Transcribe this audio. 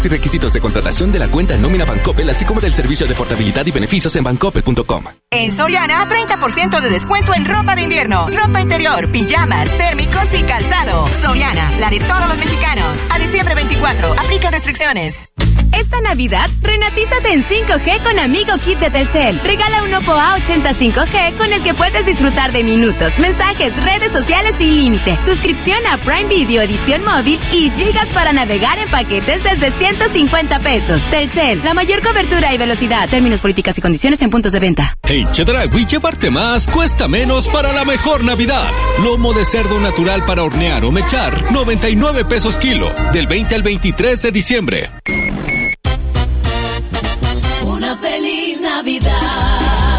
Y requisitos de contratación de la cuenta en nómina Bancoppel, así como del servicio de portabilidad y beneficios en bancoppel.com. En Soriana, 30% de descuento en ropa de invierno, ropa interior, pijamas, térmicos y calzado. Soriana, la de todos los mexicanos. A diciembre 24, aplica restricciones. Esta Navidad, renatízate en 5G con Amigo Kit de Telcel. Regala un Oppo A80 5G con el que puedes disfrutar de minutos, mensajes, redes sociales sin límite, suscripción a Prime Video edición móvil y gigas para navegar en paquetes desde 150 pesos. Telcel, la mayor cobertura y velocidad. Términos, políticas y condiciones en puntos de venta. En Chedraui, llevarte más cuesta menos para la mejor Navidad. Lomo de cerdo natural para hornear o mechar, 99 pesos kilo, del 20 al 23 de diciembre. Una feliz Navidad.